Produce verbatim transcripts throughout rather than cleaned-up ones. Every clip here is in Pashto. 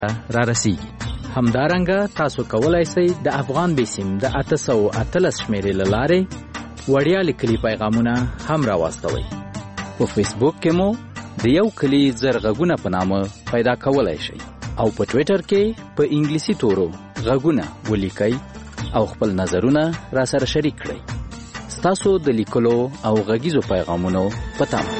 را رسیږي. همدارنګه تاسو کولای شئ د افغان بیسیم د اته سوه اتلس شمېرې له لارې وړیا لیکلي پیغامونه هم راواستوئ. په فیسبوک کې مو د یو کلي زر غږونه په نامه پیدا کولای شئ او په ټویټر کې په انګلیسي تورو غږونه ولیکئ او خپل نظرونه را سره شریک کړئ. ستاسو د لیکلو او غږیزو پیغامونو په تمه.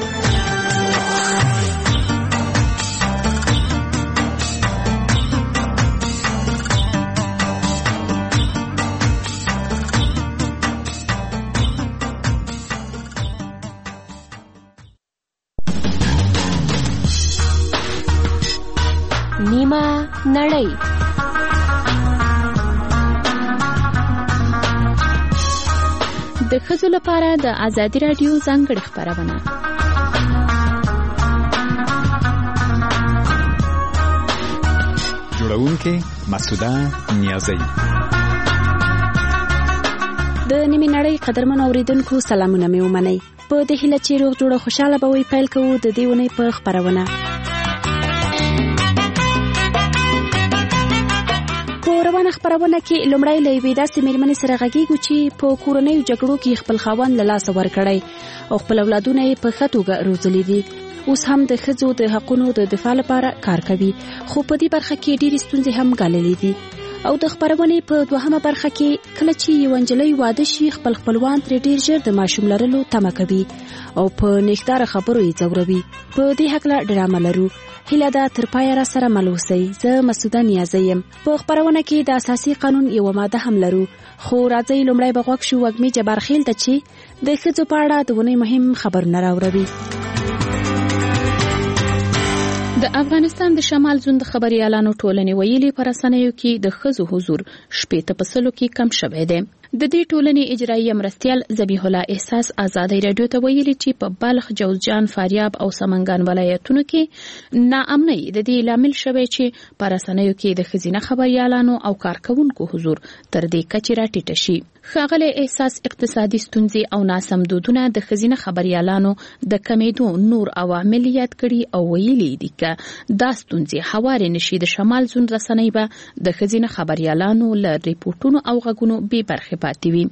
نیمه نړۍ. د ښځو لپاره د ازادي راډیو ځانګړې خپرونه. جوړونکې مسعوده نیازی. د نیمه نړۍ قدرمنو اوریدونکو سلامونه مې ومنئ. په دې هیله چې روغ جوړ او خوشاله به وي، پیل کوو د دې ونې په خپرونه. روانه خبرونه کې لومړی له یوې داسې مېرمنې سره غږیږو چې په کورنیو جګړو کې خپل خاوند له لاسه ورکړی او خپل اولادونه یې په ښه توګه روزلي دي. اوس هم د ښځو د حقونو د دفاع لپاره کار کوي، خو په دې برخه کې ډېرې ستونزې هم ګاللې دي. او د خبرونې په دوهمه برخه کې کله چې یو نجلۍ واده شي، خپل خپلوان ترې ډېر ژر د ماشوم لرلو تمه کوي او په نیکداره خبرو یې ځوروي. په دې هکله ډرامه لرو. هیله ده تر پایه را سره مل اوسئ. زه مسعوده نیازی یم. په خبرونه کې د اساسي قانون یوه ماده هم لرو، خو راځئ لومړی به غوږ شو وږمې جبارخیل ته چې د ښځو په اړه د ونې مهم خبرونه راوړوي. د افغانستان د شمال زون د خبريالانو ټولنې ویلي په رسنیو کې د ښځو حضور شپېته په سلو کې کم شوی دی. د دې ټولنې اجرایي مرستیال ذبیح الله احساس ازادي رادیو ته ویلي چې په بلخ، جوزجان، فاریاب او سمنګان ولایتونو کې ناامنۍ د دې لامل شوی چې په رسنیو کې د ښځینه خبريالانو او کارکونکو حضور تر دې کچې راټیټ شي. ښاغلی احساس اقتصادي ستونزې او ناسم دودونه د ښځینه خبريالانو د کمیدو نور عوامل یاد کړي او ویلي دي چې دا ستونزې هوارې نشي. د شمال زون رسنۍ به د ښځینه خبريالانو له ریپورټونو او غږونو بې برخې پاتې وي.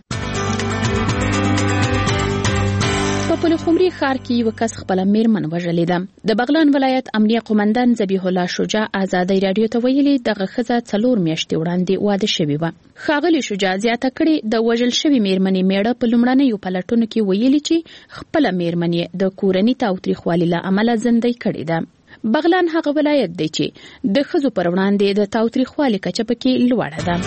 په پلخمري ښار کې یو کس خپل میرمن وژلې ده. د بغلان ولایت امنیه قومندان ذبیح الله شجاع ازادي رادیو ته ویلي دغه ښځه څلور میاشتې وړاندې واده شوې وه. ښاغلي شجاع زیاته کړې د وژل شوې میرمنې میړه په لومړنیو پلټونو کې ویلي چې خپله میرمن یې د کورني تاوتریخوالي له امله زندۍ کړې ده. بغلان هغه ولایت دی چې د ښځو پر وړاندې د تاوتریخوالي کچه پکې لوړه ده.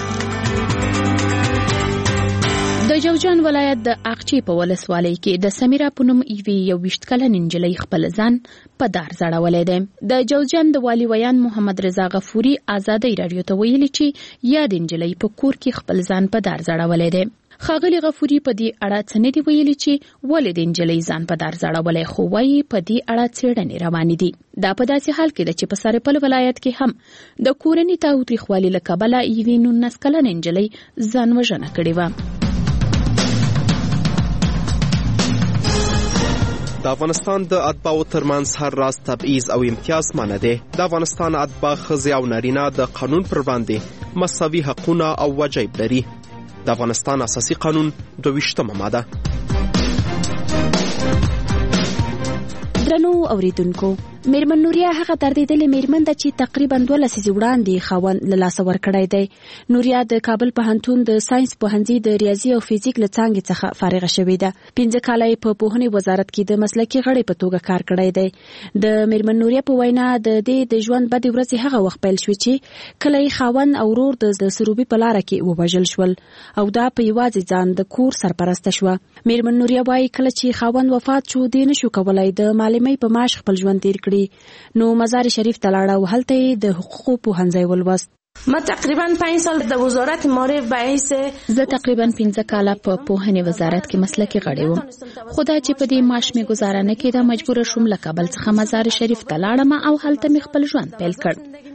د جوزجان ولایت د اقچی په ولسوالۍ کې د سمیرا په نوم یوې یوویشت کلنې نجلۍ خپل ځان په دار ځړولی دی. د جوزجان د والي ویان محمد رضا غفوري ازادي رادیو ته ویلي چې یاد نجلۍ په کور کې خپل ځان په دار ځړولی دی. ښاغلي غفوري په دې اړه څه نه دي ویلي چې ولې د نجلۍ ځان په دار ځړولی، خو وایي په دې اړه څېړنې روانې دي. دا په داسې حال کې ده چې په سرپل ولایت کې هم د کورني تاوتریخوالي له کبله یوې نولس کلنې نجلۍ ځان وژنه کړې وه. د افغانستان د اتباعو ترمنځ هر راز تبعیض او امتیاز منع دی. د افغانستان اتباع ښځې او نارینه د قانون پر وړاندې مساوي حقونه او وجایب لري. د افغانستان اساسي قانون دوه ویشتمه ماده. درنو اوریدونکو، میرمن نوریا هغه دردېدلې میرمن ده چې تقریبا دوه لسیزې وړاندې خاوند له لاسه ورکړی دی. نوریا د کابل پوهنتون د ساینس پوهنځي د ریاضي او فزیک له څانګې څخه فارغه شوې ده. پنځه کاله یې په پوهنې وزارت کې د مسلکي غړې په توګه کار کړی دی. د میرمن نوریا په وینا د دې د ژوند بدې ورځې هغه وخت پیل شوې چې کله یې خاوند او ورور د سروبي په لاره کې ووژل شول او دا په یوازې ځان د کور سرپرسته شوه. میرمن نوریا وایي کله چې خاوند وفات شو، دې نشو کولای د معلمۍ په معاش خپل ژوند تیر کړي، نو مزار شریف ته لاړه او هلته یې د حقوقو پوهنځی ولوست. ما تقریبا پنج سال د وزارت معارف به حیث زه تقریبا پنځه کاله په پوهنې وزارت کې مسلکي غړی وم. خدا چې په دې معاش مې گزاره نه کېده، مجبور شوم له کابل څخه مزار شریف ته لاړم او هلته مې خپل ژوند پیل کړ.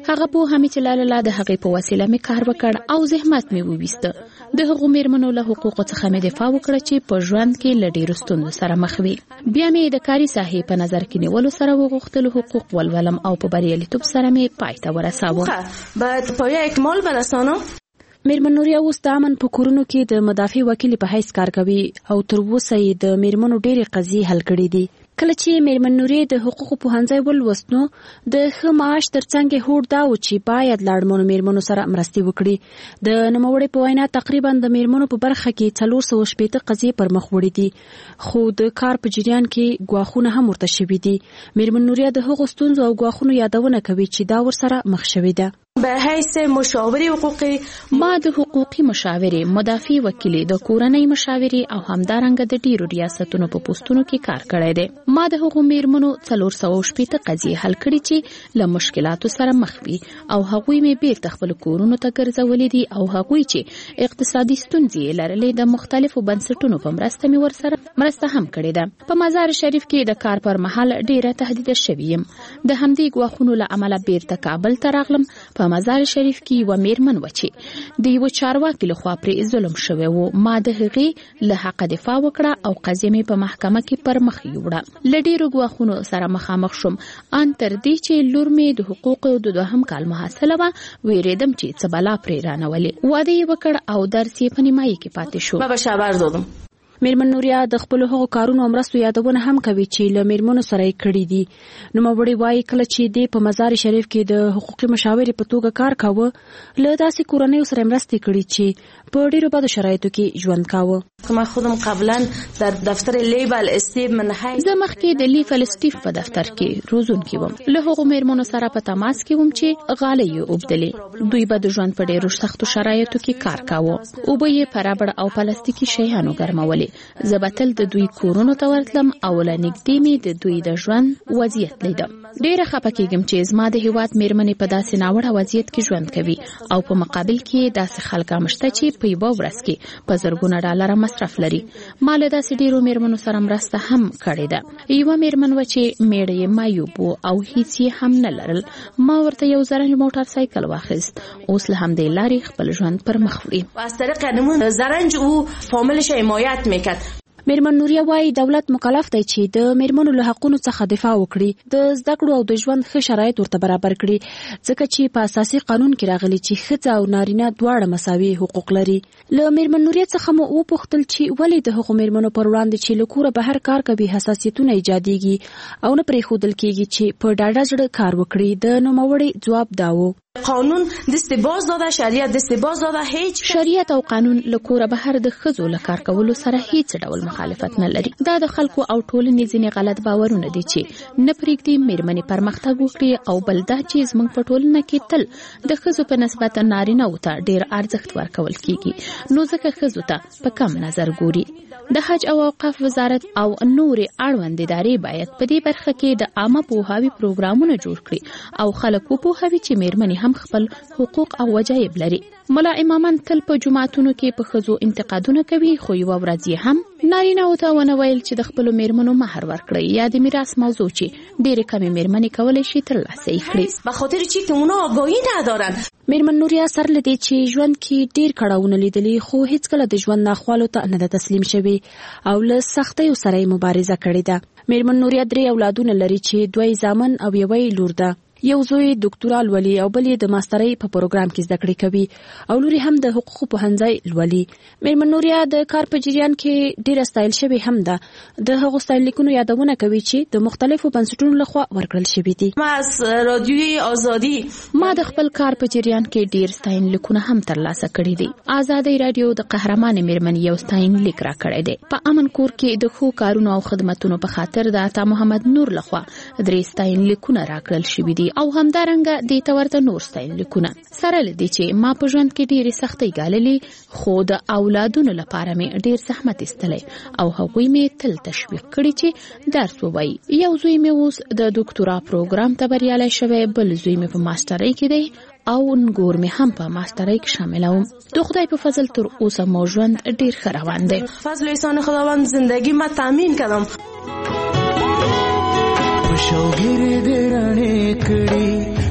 هغه په همې چې لاله د هغې په وسیله مې کار وکړ او زحمت مې وویسته. د هغو میرمنو له حقوقو څخه مې دفاع وکړه چې په ژوند کې له ډېرو ستونزو سره مخ وي. بیا مې د کاري ساحې په نظر کې نیولو سره وغوښتلو حقوق ولولم او په بریالیتوب سره مې پای ته ورساوم. باید پایه اکمال برسانم. میرمن نوریا اوس د امن په کورونو کې د مدافع وکیل په حیث کار کوي او تر اوسه یې د میرمنو ډېرې قضیې حل کړې دي. کله چې میرمن نوریا د حقوقو پوهنځی ولوست نو د ښه معاش ترڅنګ هوډ دا و چې باید له اړمنو میرمنو سره مرستې وکړي. د نوموړې په وینا تقریبا د میرمنو په برخه کې څلور سوه شپېته قضیې پر مخ وړي دي، خو د کار په جریان کې ګواښونه هم ورته شوي دي. میرمن نوریا د هغو ستونزو او ګواښونو یادونه کوي چې دا ورسره مخ شوي ده. به حیث مشاور حقوقي ما د حقوقي مشاورې، مدافع وکیلې، د کورنۍ مشاورې او همدارنګه د ډیرو ریاستونو په پوسټونو کې کار کړی دی. ما د هغو میرمنو څلور سوه شپېته قضیې حل کړي چې له مشکلاتو سره مخ وي او هغوی مې بیرته خپل کورونو ته ګرځولي دي او هغوی چې اقتصادي ستونزې لرلې د مختلفو بنسټونو په مرسته مې ورسره مرسته هم کړې ده. په مزار شریف کې د کار پر مهال ډیره تهدیده شوې یم. د همدې ګواښونو له امله بیرته کابل ته راغلم. په مزار شریف کې یوه میرمن وه چې د یوه چارواکي لخوا پرې ظلم شوی و. ما د هغې له حقه دفاع وکړه او قضیه مې په محکمه کې پر مخ یوړه. له ډېرو ګواښونو سره مخامخ شوم، ان تر دې چې لور مې د حقوقو د دوهم کال محصله وه. ویرېدم چې څه بلا پرې رانولې. واده یې وکړ او درس یې په نیمایي کې پاتې شو. بابا شاباش دادم. میرمن نوریا د خپل هغو کارونو او مرستو یادونه هم کوي چې له میرمنو سره یې کړي دي. نوموړې وایي کله چې دې په مزار شریف کې د حقوقي مشاورې په توګه کار کاوه، له داسې کورنیو سره مرستې کړي چې په ډېرو بدو شرایطو کې ژوند کاوه. ما خودم قبلا در دفتر لیبل استیف من حیث زه مخکې د لیفل سټیف په دفتر کې روزونکې وم. له هغو میرمنو سره په تماس کې وم چې غالۍ یې اوبدلې. دوی به د ژوند په ډېرو سختو شرایطو کې کار کاوه. اوبه یې په ربړ او پلاستیکي شیانو ګرمولې. زه به تل د دوی کورونو ته ورتلم او له نږدې مې د دوی د ژوند وضعیت لیدم. ډېره خفه کېږم چې زما د هېواد میرمنې په داسې ناوړه وضعیت کې ژوند کوي او په مقابل کې داسې خلک هم شته چې په یوه ورځ کې په زرګونه ډالره مصرف لري. ما له داسې ډېرو میرمنو سره مرسته هم کړې ده. یوه میرمن وه چې میړه یې معیوب و او هیڅ یې هم نه لرل. ما ورته یو زرنج موټر سایکل واخیست. اوس له همدې لارې خپل ژوند پر مخ وړي. از طریق نمون زرنج او فامیلش حمایت میکرد. میرمن نوریا وایي دولت مکلف دی چې د میرمنو له حقونو څخه دفاع وکړي، د زده کړو او د ژوند ښه شرایط ورته برابر کړي، ځکه چې په اساسي قانون کې راغلي چې ښځه او نارینه دواړه مساوي حقوق لري. له میرمن نوریا څخه مو وپوښتل چې ولې د هغو میرمنو پر وړاندې چې له کوره بهر کار کوي حساسیتونه ایجادېږي او نه پرېښودل کېږي چې په ډاډه زړه کار وکړي. د نوموړې ځواب دا و: قانون دست باز داده، شریعت دست باز داده. هیڅ شریعت او قانون له کوره بهر د ښځو له کار کولو سره هیڅ ډول مخالفت نه لري. دا د خلکو او ټولنې ځینې غلط باورونه دي چې نه پرېږدي میرمنې پرمختګ وکړي او بل دا چې زموږ په ټولنه کې تل د ښځو په نسبت نارینه‌وو ته ډېر ارزښت ورکول کېږي، نو ځکه ښځو ته په کم نظر ګوري. د حج او اوقاف وزارت او نورې اړوند ادارې باید په دې برخه کې د عامه پوهاوي پروګرامونه جوړ کړي او خلک وپوهوي چې میرمنې هم خپل حقوق او وجایب لري. ملا امامان تل په جماعتونو کې په ښځو انتقادونه کوي، خو یوه ورځ یې هم نارینه‌وو ته ونه ویل چې د خپلو میرمنو مهر ورکړي یا د میراث موضوع چې ډېرې کمې میرمنې کولی شي ترلاسه یې کړي. به خاطر چی که اونا آگاهی ندارن. میرمن نوریا سر له دې چې ژوند کې ډېر کړاوونه لیدلي، خو هیڅکله د ژوند ناخوالو ته نه ده تسلیم شوې او له سختیو سره یې مبارزه کړې ده. میرمن نوریا درې اولادونه لري چې دوی زامن او یوه یې لور ده. یو زوی ډاکټرا لولي او بل یې د ماسترۍ په پروګرام کې زده کړې کوي او لوري هم د حقوقو پوهنځی لولي. میرمن نوریا د کار په جریان کې ډېره ستایل شوې هم ده. د هغو ستایللیکونو یادونه کوي چې د مختلفو بنسټونو لخوا ورکړل شوي دي. ما از رادیوی آزادی ما د خپل کار په جریان کې ډېر ستایللیکونه هم ترلاسه کړي دي. آزادۍ رادیو د قهرمان میرمن یو ستایللیک راکړی دی. په امن کور کې د ښو کارونو او خدمتونو په خاطر د عطا محمد نور لخوا درې ستایللیکونه راکړل شوي دي او همدارنګه دې ته ورته نور ستایللیکونه. سره له دې چې ما په ژوند کې ډېرې سختۍ ګاللې، خو د اولادونو لپاره مې ډېر زحمت ایستلی او هغوی مې تل تشویق کړي چې درس ووایي. یو زوی مې اوس د ډاکټرا پروګرام ته بریالی شوی، بل زوی مې په ماسټرۍ کې دی او نګور مې هم په ماسټرۍ کې شاملوم. د خدای په فضل تر اوسه مو ژوند ډېر ښه روان دی. فضل احسان خداوند زندگی ما تامین کړم. شوګر دې رانه کړي پورې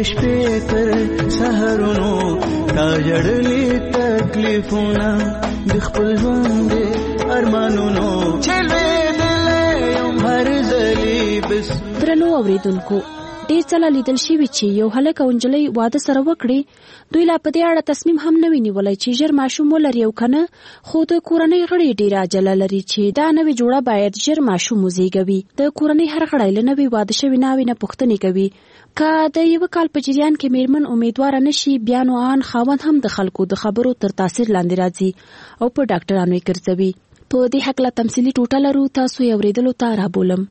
شپې تر سحرونو تا جړلې تکلیفونه د خپل ژوند ارمانونو چې لوېدلې یم هر ځلې بس. درنو اوریدونکو، ډېر ځله لیدل شوي چې یو هلک او نجلۍ واده سره وکړي، دوی لا په دې اړه تصمیم هم نه وي نیولی چې ژر ماشوم ولري او که نه، خو د کورنۍ غړي ډېره عجله لري چې دا نوې جوړه باید ژر ماشوم وزېږوي. د کورنۍ هر غړی له نوې واده شوي ناوې نه پوښتنې کوي. که د یوه کال په جریان کې میرمن امیدواره نشي، بیا نو آن خاوند هم د خلکو د خبرو تر تاثیر لاندې راځي او په ډاکټرانو یې ګرځوي. په دې هکله تمثیلي ټوټه لرو، تاسو یې اورېدلو ته رابولم.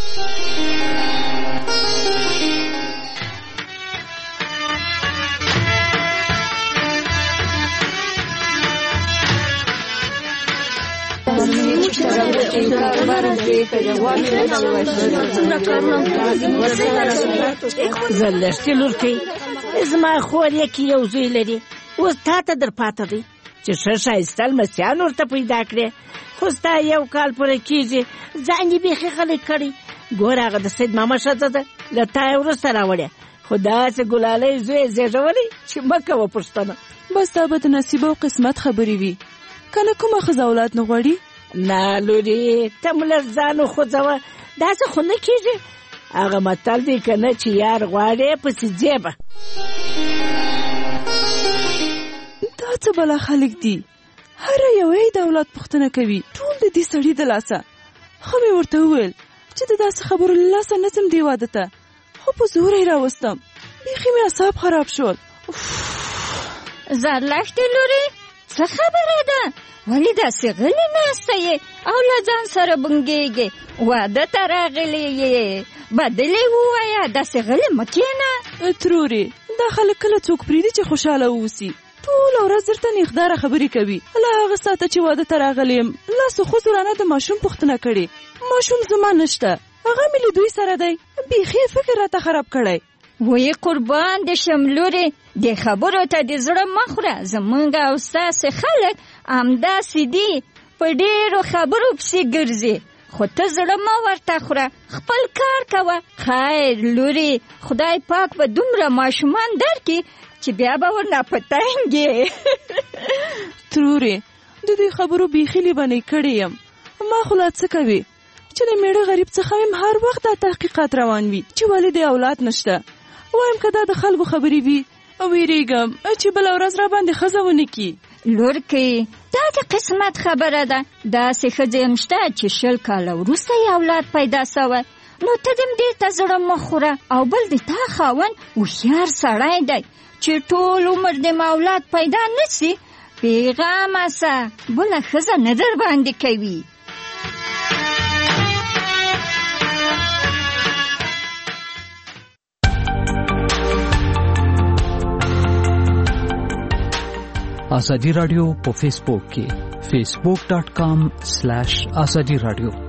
زلشتي لورکۍ، زما خور یې یو زوی لري، اوس تا ته در پاته دی چې ښه ښایسته لمسیان ورته پیدا کړې، خو ستا یو کال پوره کېږي ځان یې بیخي غلی کړی. ګوره هغه د سید ماما ښځه ده، له تا یې وروسته راوړې، خو داسې ګلالی زوی یې زېږولی چې مه کوه پوښتنه. بس دا به د نصیب او قسمت خبرې وي، که نه کومه ښځه اولاد نه غواړي. نه لورې، ته مو لږ ځان وخوځوه، داسې خو نه کېږي. هغه متل دی که نه چې یار غواړې پسې ځې به. دا څه بلا خلک دي، هره یو یې د اولاد پوښتنه کوي، ټول د دې سړي د لاسه. خو مې ورته وویل چې د داسې خبرو له لاسه نه ځم دې واده ته، خو په زور یې راوستم، بیخي مې اعصاب خراب شول. زرلښتې لورې، څه خبره ده؟ ولې داسې غلې ناسته یې او له ځان سره بنګېږې؟ واده ته راغلې یې، بدلې ووایه، داسې غلې مه کښېنه. ترورې، دا خلک کله څوک پرېږدي چې خوشحاله واوسي؟ ټوله ورځ درته نېغداره خبرې کوي. له هغه ساعته چې واده ته راغلی یم، لاسو ښځو رانه د ماشوم پوښتنه کړې. ماشوم زما نشته، هغه مې له دوی سره دی. بیخي فکر راته خراب کړی. وی قربان دې شم لورې، دې خبرو ته دې زړه مه خوره. زمونږ او ستاسې خلک همداسې دي، په ډېرو خبرو پسې ګرځي، خو ته زړه مه ورته خوره، خپل کار کوه. خیر لورې، خدای پاک به دومره ماشومان درکړي چې بیا به ورنه په تنګې. ترورې، د دې خبرو بیخي لیونۍ کړې یم. ما خو لا څه کوي چې د میړه غریب څخه مې هر وخت دا تحقیقات روان وي چې ولې د اولاد نشته. وایم که دا د خلکو خبرې وي، ویریږم چې بله ورځ را باندې ښځه ونه کي. لورکۍ، دا د قسمت خبره ده. داسې ښځې هم شته چې شل کاله وروسته یې اولاد پیدا سوی، نو ته دې دې ته زړه مه خوره. او بل د تا خاوند هوښیار سړی دی چې ټول عمر دې اولاد پیدا نسي، بېغمه سه، بله ښځه نه در باندې کوي. آزادی رادیو په فیسبوک کې facebook dot com slash azadi radio